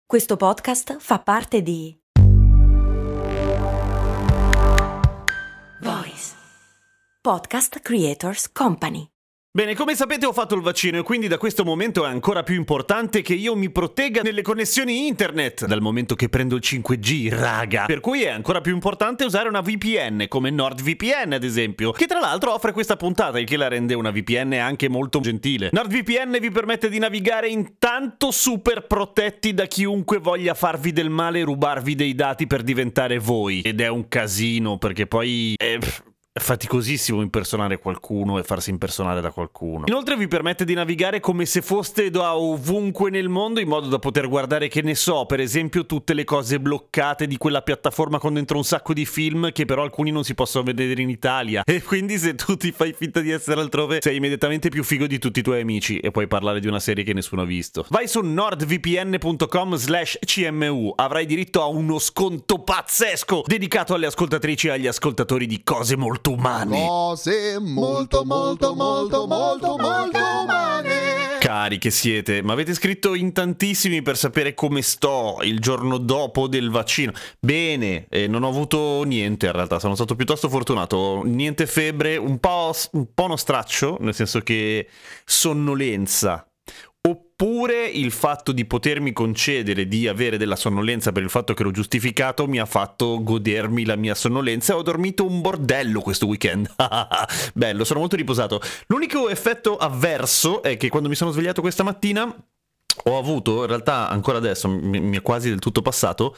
Questo podcast fa parte di Voice Podcast Creators Company. Bene, come sapete ho fatto il vaccino e quindi da questo momento è ancora più importante che io mi protegga nelle connessioni internet, dal momento che prendo il 5G, raga. Per cui è ancora più importante usare una VPN, come NordVPN ad esempio, che tra l'altro offre questa puntata, il che la rende una VPN anche molto gentile. NordVPN vi permette di navigare intanto super protetti da chiunque voglia farvi del male e rubarvi dei dati per diventare voi. Ed è un casino, perché poi è faticosissimo impersonare qualcuno e farsi impersonare da qualcuno. Inoltre vi permette di navigare come se foste da ovunque nel mondo, in modo da poter guardare, che ne so, per esempio tutte le cose bloccate di quella piattaforma con dentro un sacco di film che però alcuni non si possono vedere in Italia, e quindi se tu ti fai finta di essere altrove sei immediatamente più figo di tutti i tuoi amici e puoi parlare di una serie che nessuno ha visto. Vai su nordvpn.com/cmu, avrai diritto a uno sconto pazzesco dedicato alle ascoltatrici e agli ascoltatori di Cose Molto Umane. Cose molto umane. Cari che siete, ma avete scritto in tantissimi per sapere come sto il giorno dopo del vaccino. Bene, non ho avuto niente in realtà, sono stato piuttosto fortunato. Niente febbre, un po' uno straccio, nel senso che sonnolenza. Oppure il fatto di potermi concedere di avere della sonnolenza per il fatto che ero giustificato mi ha fatto godermi la mia sonnolenza e ho dormito un bordello questo weekend. Bello, sono molto riposato. L'unico effetto avverso è che quando mi sono svegliato questa mattina ho avuto, in realtà ancora adesso mi è quasi del tutto passato,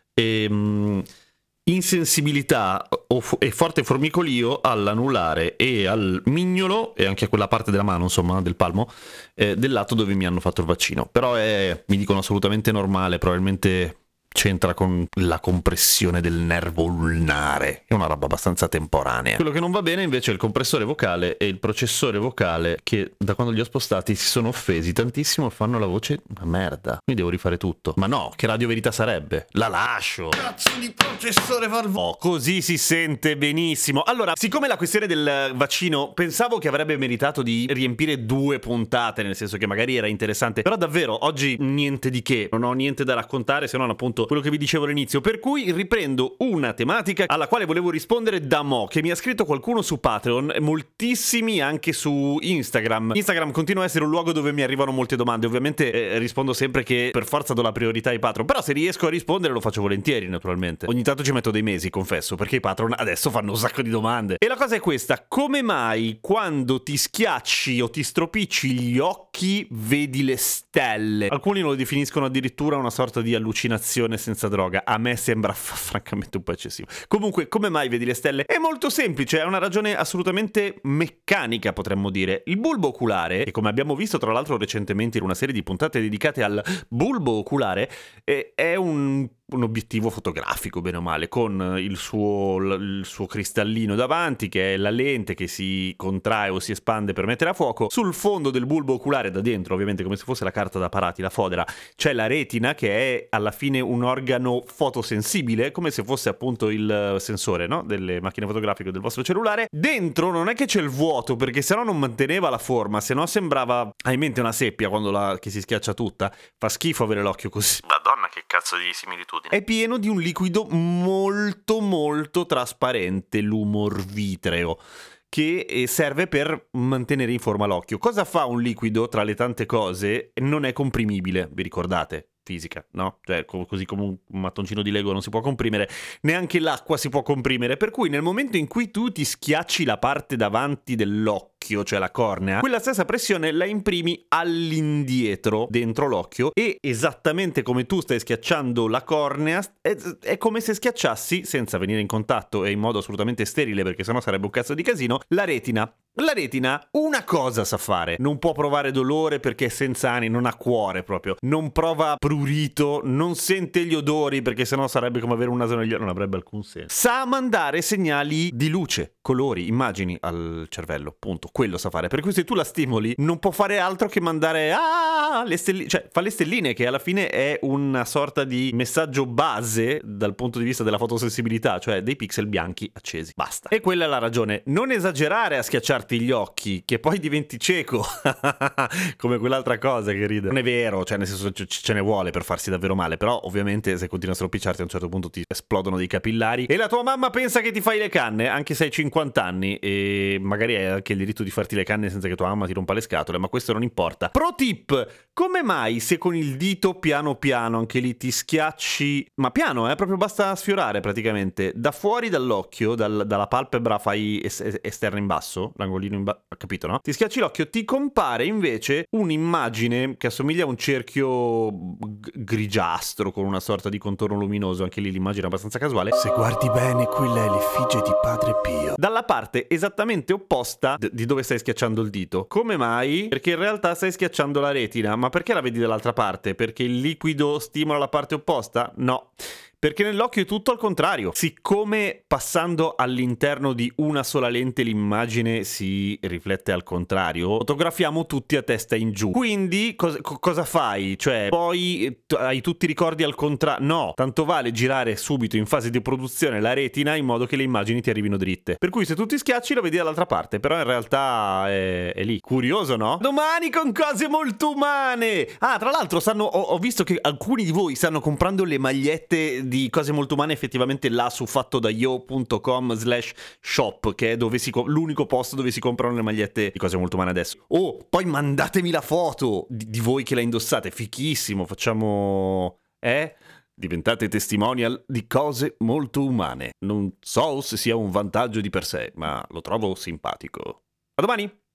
insensibilità e forte formicolio all'anulare e al mignolo e anche a quella parte della mano, insomma, del palmo, del lato dove mi hanno fatto il vaccino. Però mi dicono assolutamente normale, probabilmente c'entra con la compressione del nervo ulnare, è una roba abbastanza temporanea. Quello che non va bene invece è il compressore vocale e il processore vocale, che da quando li ho spostati si sono offesi tantissimo e fanno la voce una merda. Quindi devo rifare tutto. Ma no, che Radio Verità sarebbe? La lascio! Cazzo di processore così si sente benissimo. Allora, siccome la questione del vaccino pensavo che avrebbe meritato di riempire 2 puntate, nel senso che magari era interessante, però davvero oggi niente di che, non ho niente da raccontare se non appunto quello che vi dicevo all'inizio, per cui riprendo una tematica alla quale volevo rispondere da che mi ha scritto qualcuno su Patreon, moltissimi anche su Instagram. Instagram continua a essere un luogo dove mi arrivano molte domande, ovviamente rispondo sempre che per forza do la priorità ai Patreon, però se riesco a rispondere lo faccio volentieri naturalmente. Ogni tanto ci metto dei mesi, confesso, perché i Patreon adesso fanno un sacco di domande. E la cosa è questa: come mai quando ti schiacci o ti stropicci gli occhi vedi le stelle? Alcuni lo definiscono addirittura una sorta di allucinazione senza droga. A me sembra francamente un po' eccessivo. Comunque, come mai vedi le stelle? È molto semplice, è una ragione assolutamente meccanica, potremmo dire. Il bulbo oculare, che come abbiamo visto tra l'altro recentemente in una serie di puntate dedicate al bulbo oculare, è un obiettivo fotografico, bene o male, con il suo cristallino davanti, che è la lente che si contrae o si espande per mettere a fuoco. Sul fondo del bulbo oculare, da dentro, ovviamente come se fosse la carta da parati, la fodera, c'è la retina, che è alla fine un organo fotosensibile, come se fosse appunto il sensore, no? Delle macchine fotografiche del vostro cellulare. Dentro non è che c'è il vuoto, perché sennò non manteneva la forma, sennò sembrava, hai in mente una seppia quando che si schiaccia tutta. Fa schifo avere l'occhio così. Madonna, che cazzo di similitudine. È pieno di un liquido molto trasparente, l'umor vitreo, che serve per mantenere in forma l'occhio. Cosa fa un liquido tra le tante cose? Non è comprimibile, vi ricordate? Fisica, no? Cioè, così come un mattoncino di Lego non si può comprimere, neanche l'acqua si può comprimere, per cui nel momento in cui tu ti schiacci la parte davanti dell'occhio, cioè la cornea, quella stessa pressione la imprimi all'indietro dentro l'occhio, e esattamente come tu stai schiacciando la cornea è come se schiacciassi, senza venire in contatto e in modo assolutamente sterile, perché sennò sarebbe un cazzo di casino, la retina. La retina una cosa sa fare: non può provare dolore perché è senza ani, non ha cuore proprio, non prova prurito, non sente gli odori perché sennò sarebbe come avere un naso negli occhi, non avrebbe alcun senso. Sa mandare segnali di luce, colori, immagini al cervello, punto. tutto, quello sa fare. Per cui se tu la stimoli non può fare altro che mandare le stelline, cioè fa le stelline, che alla fine è una sorta di messaggio base dal punto di vista della fotosensibilità, cioè dei pixel bianchi accesi, basta. E quella è la ragione. Non esagerare a schiacciarti gli occhi, che poi diventi cieco come quell'altra cosa che ride. Non è vero, cioè nel senso ce ne vuole per farsi davvero male, però ovviamente se continui a stropicciarti a un certo punto ti esplodono dei capillari e la tua mamma pensa che ti fai le canne anche se hai 50 anni e magari hai anche il diritto di farti le canne senza che tua mamma ti rompa le scatole, ma questo non importa. Pro tip: come mai se con il dito piano piano anche lì ti schiacci, ma piano, proprio basta sfiorare praticamente da fuori dall'occhio, dalla palpebra fai esterna in basso, l'angolino in basso, capito, no? Ti schiacci l'occhio, ti compare invece un'immagine che assomiglia a un cerchio grigiastro con una sorta di contorno luminoso, anche lì l'immagine è abbastanza casuale. Se guardi bene, quella è l'effigie di Padre Pio. Dalla parte esattamente opposta di dove stai schiacciando il dito. Come mai? Perché in realtà stai schiacciando la retina. Ma perché la vedi dall'altra parte? Perché il liquido stimola la parte opposta? No. Perché nell'occhio è tutto al contrario. Siccome passando all'interno di una sola lente l'immagine si riflette al contrario, fotografiamo tutti a testa in giù. Quindi cosa fai? Cioè, poi hai tutti i ricordi al contrario? No, tanto vale girare subito in fase di produzione la retina in modo che le immagini ti arrivino dritte. Per cui se tu ti schiacci lo vedi dall'altra parte, però in realtà è lì. Curioso, no? Domani con cose molto umane! Ah, tra l'altro ho visto che alcuni di voi stanno comprando le magliette di cose molto umane effettivamente là su fattodaio.com/shop, che è dove l'unico posto dove si comprano le magliette di cose molto umane adesso. Oh, poi mandatemi la foto di voi che la indossate, fichissimo, facciamo... Diventate testimonial di cose molto umane. Non so se sia un vantaggio di per sé, ma lo trovo simpatico. A domani!